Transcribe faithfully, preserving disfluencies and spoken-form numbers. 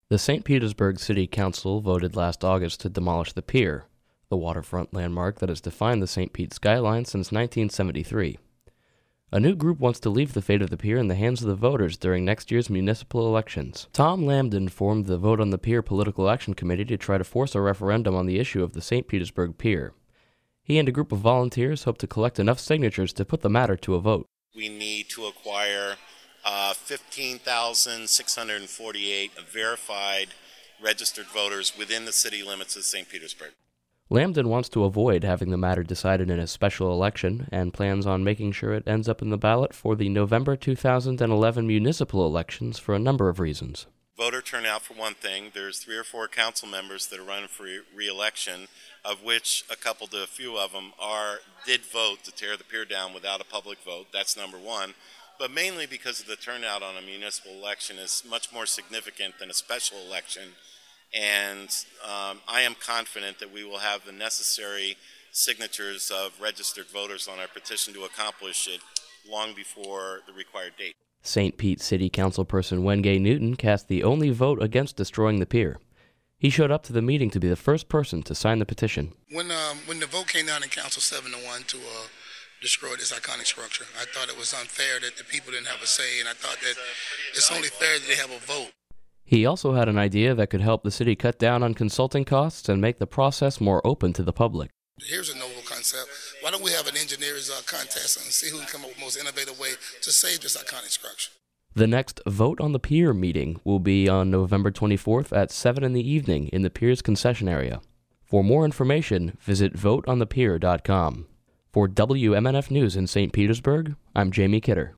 The Saint Petersburg City Council voted last August to demolish the pier, the waterfront landmark that has defined the Saint Pete skyline since nineteen seventy-three. A new group wants to leave the fate of the pier in the hands of the voters during next year's municipal elections. Tom Lambden formed the Vote on the Pier Political Action Committee to try to force a referendum on the issue of the Saint Petersburg Pier. He and a group of volunteers hope to collect enough signatures to put the matter to a vote. We need to acquire uh, fifteen thousand six hundred forty-eight verified registered voters within the city limits of Saint Petersburg. Lambden wants to avoid having the matter decided in a special election and plans on making sure it ends up in the ballot for the November two thousand eleven municipal elections for a number of reasons. Voter turnout, for one thing. There's three or four council members that are running for re-election, of which a couple to a few of them are did vote to tear the pier down without a public vote. That's number one. But mainly because of the turnout on a municipal election is much more significant than a special election. And um, I am confident that we will have the necessary signatures of registered voters on our petition to accomplish it long before the required date. Saint Pete City Councilperson Wengay Newton cast the only vote against destroying the pier. He showed up to the meeting to be the first person to sign the petition. When um, when the vote came down in council seven to one to uh, destroy this iconic structure, I thought it was unfair that the people didn't have a say, and I thought that it's only fair that they have a vote. He also had an idea that could help the city cut down on consulting costs and make the process more open to the public. Here's a novel concept. Why don't we have an engineer's uh, contest and see who can come up with the most innovative way to save this iconic structure? The next Vote on the Pier meeting will be on November twenty-fourth at seven in the evening in the pier's concession area. For more information, visit vote on the pier dot com. For W M N F News in Saint Petersburg, I'm Jamie Kidder.